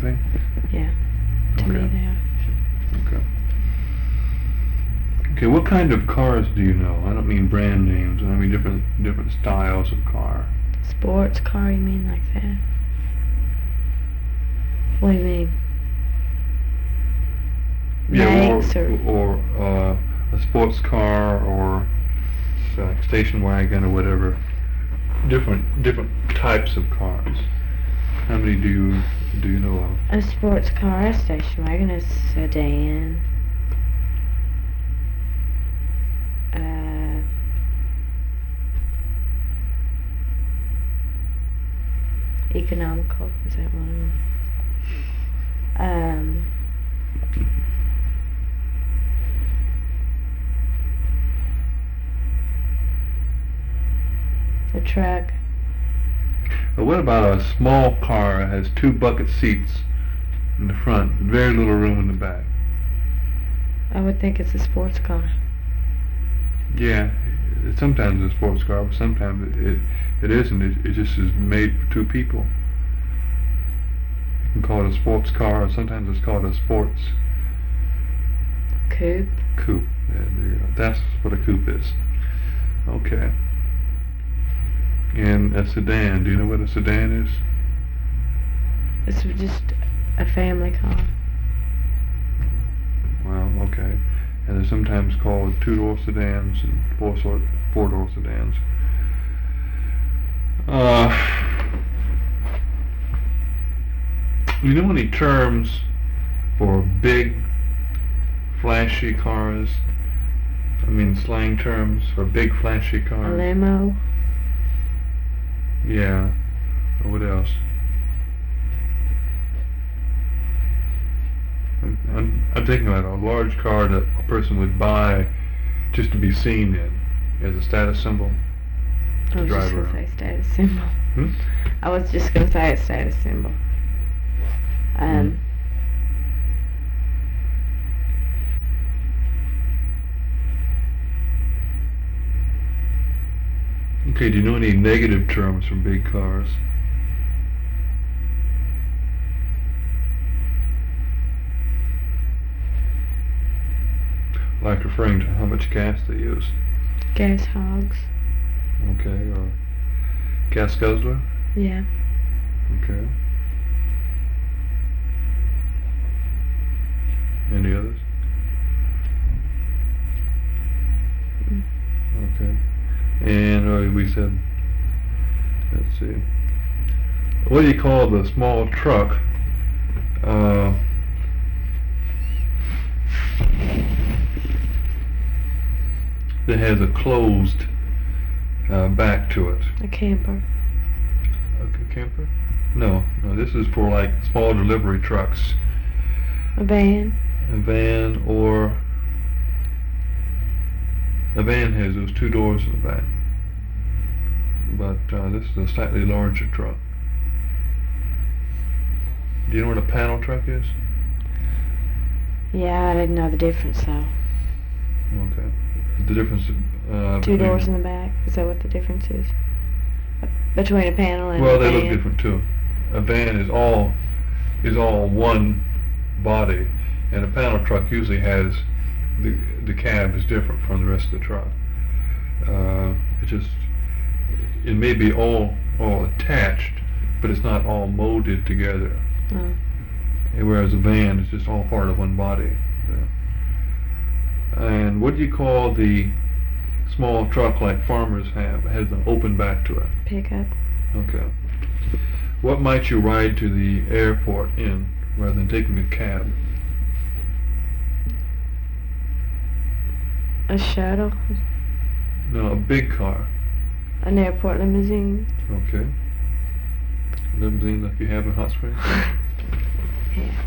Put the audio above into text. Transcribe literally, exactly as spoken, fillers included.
thing? Yeah. To Okay. me, they are. Okay. Okay, what kind of cars do you know? I don't mean brand names. I mean different different styles of car. Sports car, you mean like that? What do you mean? Yeah, Makes or or, or uh, a sports car or uh, station wagon or whatever. Different different types of cars. How many do you do you know of? a sports car, a station wagon, a sedan, uh, economical, is that one of them? Um, a truck. But what about a small car that has two bucket seats in the front, very little room in the back? I would think it's a sports car. Yeah, it, sometimes it's a sports car, but sometimes it it, it isn't. It, it just is made for two people. You can call it a sports car, or sometimes it's called a sports Coupe. coupe. Yeah, there you go. That's what a coupe is. Okay. And a sedan. Do you know what a sedan is? It's just a family car. Well, okay. And they're sometimes called two-door sedans and four sort four-door sedans. Uh, you know any terms for big, flashy cars? I mean, slang terms for big, flashy A cars. limo. Yeah. Or what else? I'm, I'm, I'm thinking about a large car that a person would buy just to be seen in as a status symbol. I was drive just gonna around. say status symbol. Hmm? I was just gonna say a status symbol. Um. Okay, do you know any negative terms for big cars? Like referring to how much gas they use. Gas hogs. Okay, or gas guzzler? Yeah. Okay. Any others? Mm. Okay. And uh, we said, let's see, what do you call the small truck uh, that has a closed uh, back to it? A camper. A, a camper? No, no, this is for like small delivery trucks. A van. A van, or a van has those two doors in the back, but uh, this is a slightly larger truck. Do you know what a panel truck is? Yeah, I didn't know the difference though. Okay. The difference. Uh, Two between- doors in the back. Is that what the difference is? Between a panel and Well, a they van? look different too. A van is all is all one body, and a panel truck usually has the the cab is different from the rest of the truck. Uh, it just it may be all all attached, but it's not all molded together. Oh. And whereas a van is just all part of one body. Yeah. And what do you call the small truck like farmers have? It has an open back to it. Pickup. Okay. What might you ride to the airport in rather than taking a cab? A shuttle. No, a big car. An airport limousine. Okay. Limousine like you have in Hot Springs? Yeah.